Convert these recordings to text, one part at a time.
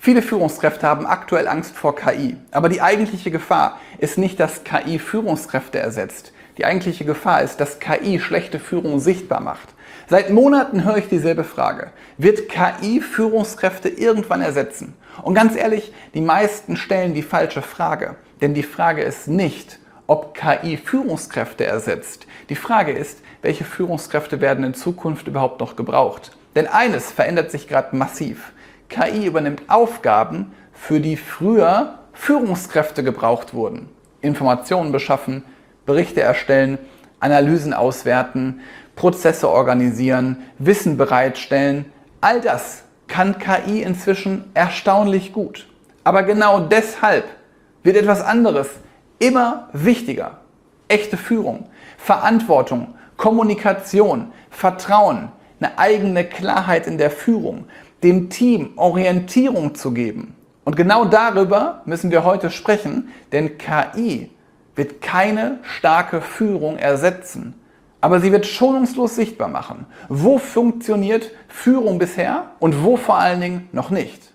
Viele Führungskräfte haben aktuell Angst vor KI, aber die eigentliche Gefahr ist nicht, dass KI Führungskräfte ersetzt. Die eigentliche Gefahr ist, dass KI schlechte Führung sichtbar macht. Seit Monaten höre ich dieselbe Frage. Wird KI Führungskräfte irgendwann ersetzen? Und ganz ehrlich, die meisten stellen die falsche Frage. Denn die Frage ist nicht, ob KI Führungskräfte ersetzt. Die Frage ist, welche Führungskräfte werden in Zukunft überhaupt noch gebraucht? Denn eines verändert sich gerade massiv. KI übernimmt Aufgaben, für die früher Führungskräfte gebraucht wurden. Informationen beschaffen, Berichte erstellen, Analysen auswerten, Prozesse organisieren, Wissen bereitstellen. All das kann KI inzwischen erstaunlich gut. Aber genau deshalb wird etwas anderes immer wichtiger. Echte Führung, Verantwortung, Kommunikation, Vertrauen, eine eigene Klarheit in der Führung, dem Team Orientierung zu geben. Und genau darüber müssen wir heute sprechen, denn KI wird keine starke Führung ersetzen, aber sie wird schonungslos sichtbar machen, wo funktioniert Führung bisher und wo vor allen Dingen noch nicht.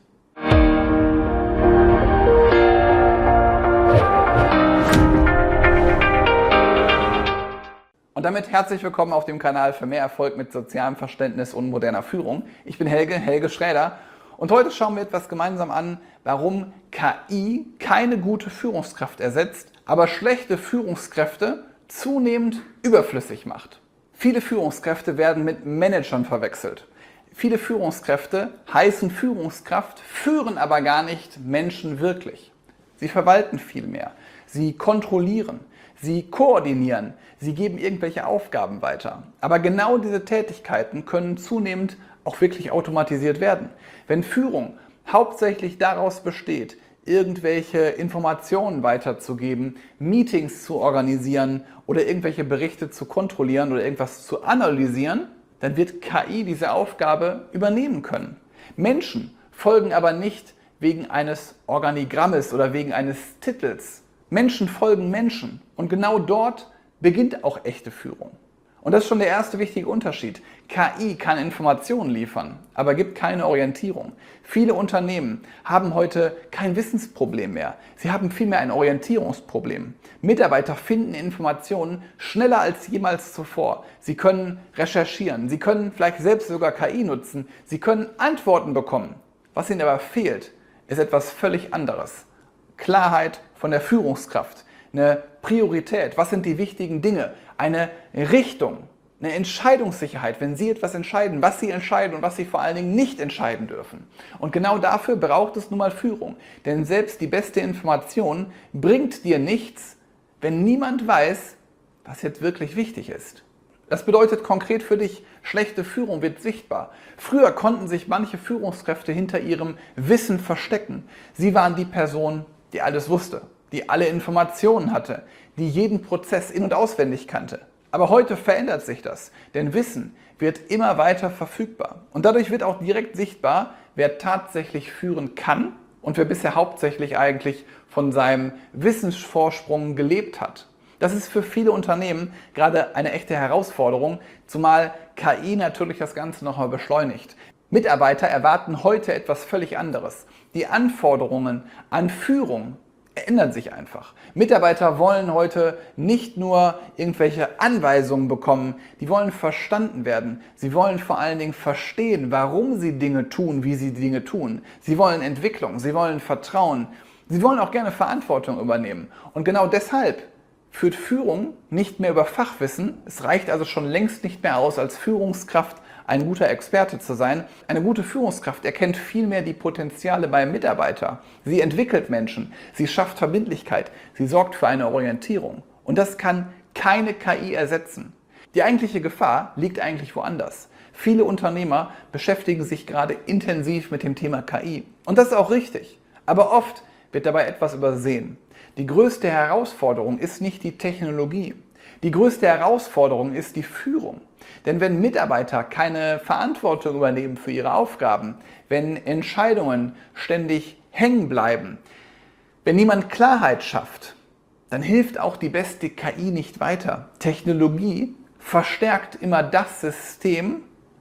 Und damit herzlich willkommen auf dem Kanal für mehr Erfolg mit sozialem Verständnis und moderner Führung. Ich bin Helge Schräder und heute schauen wir etwas gemeinsam an, warum KI keine gute Führungskraft ersetzt, aber schlechte Führungskräfte zunehmend überflüssig macht. Viele Führungskräfte werden mit Managern verwechselt. Viele Führungskräfte heißen Führungskraft, führen aber gar nicht Menschen wirklich. Sie verwalten viel mehr, sie kontrollieren, sie koordinieren, sie geben irgendwelche Aufgaben weiter. Aber genau diese Tätigkeiten können zunehmend auch wirklich automatisiert werden. Wenn Führung hauptsächlich daraus besteht, irgendwelche Informationen weiterzugeben, Meetings zu organisieren oder irgendwelche Berichte zu kontrollieren oder irgendwas zu analysieren, dann wird KI diese Aufgabe übernehmen können. Menschen folgen aber nicht wegen eines Organigrammes oder wegen eines Titels. Menschen folgen Menschen und genau dort beginnt auch echte Führung. Und das ist schon der erste wichtige Unterschied. KI kann Informationen liefern, aber gibt keine Orientierung. Viele Unternehmen haben heute kein Wissensproblem mehr. Sie haben vielmehr ein Orientierungsproblem. Mitarbeiter finden Informationen schneller als jemals zuvor. Sie können recherchieren, sie können vielleicht selbst sogar KI nutzen, sie können Antworten bekommen. Was ihnen aber fehlt, ist etwas völlig anderes. Klarheit von der Führungskraft, eine Priorität, was sind die wichtigen Dinge, eine Richtung, eine Entscheidungssicherheit, wenn Sie etwas entscheiden, was Sie entscheiden und was Sie vor allen Dingen nicht entscheiden dürfen. Und genau dafür braucht es nun mal Führung, denn selbst die beste Information bringt dir nichts, wenn niemand weiß, was jetzt wirklich wichtig ist. Das bedeutet konkret für dich, schlechte Führung wird sichtbar. Früher konnten sich manche Führungskräfte hinter ihrem Wissen verstecken. Sie waren die Person, die alles wusste, die alle Informationen hatte, die jeden Prozess in- und auswendig kannte. Aber heute verändert sich das, denn Wissen wird immer weiter verfügbar. Und dadurch wird auch direkt sichtbar, wer tatsächlich führen kann und wer bisher hauptsächlich eigentlich von seinem Wissensvorsprung gelebt hat. Das ist für viele Unternehmen gerade eine echte Herausforderung, zumal KI natürlich das Ganze nochmal beschleunigt. Mitarbeiter erwarten heute etwas völlig anderes. Die Anforderungen an Führung ändern sich einfach. Mitarbeiter wollen heute nicht nur irgendwelche Anweisungen bekommen, die wollen verstanden werden. Sie wollen vor allen Dingen verstehen, warum sie Dinge tun, wie sie Dinge tun. Sie wollen Entwicklung, sie wollen Vertrauen. Sie wollen auch gerne Verantwortung übernehmen. Und genau deshalb führt Führung nicht mehr über Fachwissen. Es reicht also schon längst nicht mehr aus, als Führungskraft ein guter Experte zu sein. Eine gute Führungskraft erkennt vielmehr die Potenziale beim Mitarbeiter. Sie entwickelt Menschen, sie schafft Verbindlichkeit, sie sorgt für eine Orientierung. Und das kann keine KI ersetzen. Die eigentliche Gefahr liegt eigentlich woanders. Viele Unternehmer beschäftigen sich gerade intensiv mit dem Thema KI. Und das ist auch richtig. Aber oft wird dabei etwas übersehen. Die größte Herausforderung ist nicht die Technologie. Die größte Herausforderung ist die Führung. Denn wenn Mitarbeiter keine Verantwortung übernehmen für ihre Aufgaben, wenn Entscheidungen ständig hängen bleiben, wenn niemand Klarheit schafft, dann hilft auch die beste KI nicht weiter. Technologie verstärkt immer das System,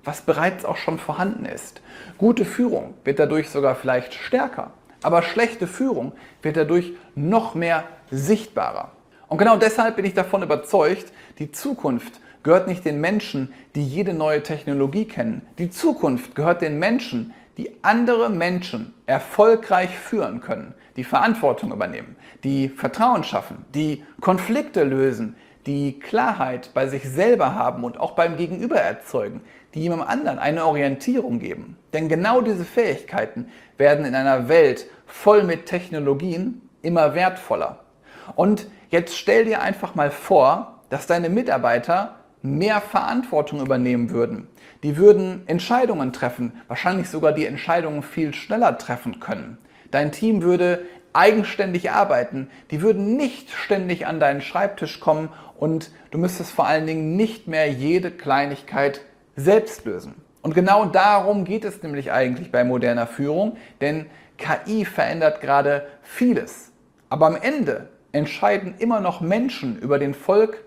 was bereits auch schon vorhanden ist. Gute Führung wird dadurch sogar vielleicht stärker, aber schlechte Führung wird dadurch noch mehr sichtbarer. Und genau deshalb bin ich davon überzeugt, die Zukunft gehört nicht den Menschen, die jede neue Technologie kennen. Die Zukunft gehört den Menschen, die andere Menschen erfolgreich führen können, die Verantwortung übernehmen, die Vertrauen schaffen, die Konflikte lösen, die Klarheit bei sich selber haben und auch beim Gegenüber erzeugen, die jemandem anderen eine Orientierung geben. Denn genau diese Fähigkeiten werden in einer Welt voll mit Technologien immer wertvoller. Und jetzt stell dir einfach mal vor, dass deine Mitarbeiter mehr Verantwortung übernehmen würden. Die würden Entscheidungen treffen, wahrscheinlich sogar die Entscheidungen viel schneller treffen können. Dein Team würde eigenständig arbeiten, die würden nicht ständig an deinen Schreibtisch kommen und du müsstest vor allen Dingen nicht mehr jede Kleinigkeit selbst lösen. Und genau darum geht es nämlich eigentlich bei moderner Führung, denn KI verändert gerade vieles. Aber am Ende entscheiden immer noch Menschen über den Erfolg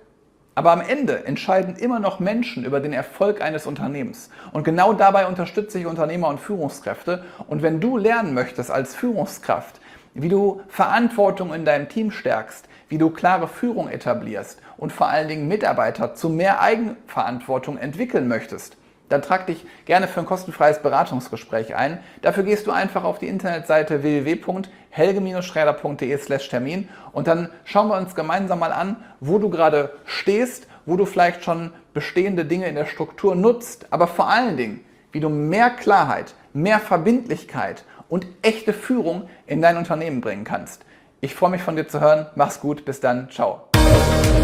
eines Unternehmens. Und genau dabei unterstütze ich Unternehmer und Führungskräfte. Und wenn du lernen möchtest als Führungskraft, wie du Verantwortung in deinem Team stärkst, wie du klare Führung etablierst und vor allen Dingen Mitarbeiter zu mehr Eigenverantwortung entwickeln möchtest, dann trag dich gerne für ein kostenfreies Beratungsgespräch ein. Dafür gehst du einfach auf die Internetseite www.helge-schräder.de/Termin und dann schauen wir uns gemeinsam mal an, wo du gerade stehst, wo du vielleicht schon bestehende Dinge in der Struktur nutzt, aber vor allen Dingen, wie du mehr Klarheit, mehr Verbindlichkeit und echte Führung in dein Unternehmen bringen kannst. Ich freue mich von dir zu hören. Mach's gut, bis dann. Ciao.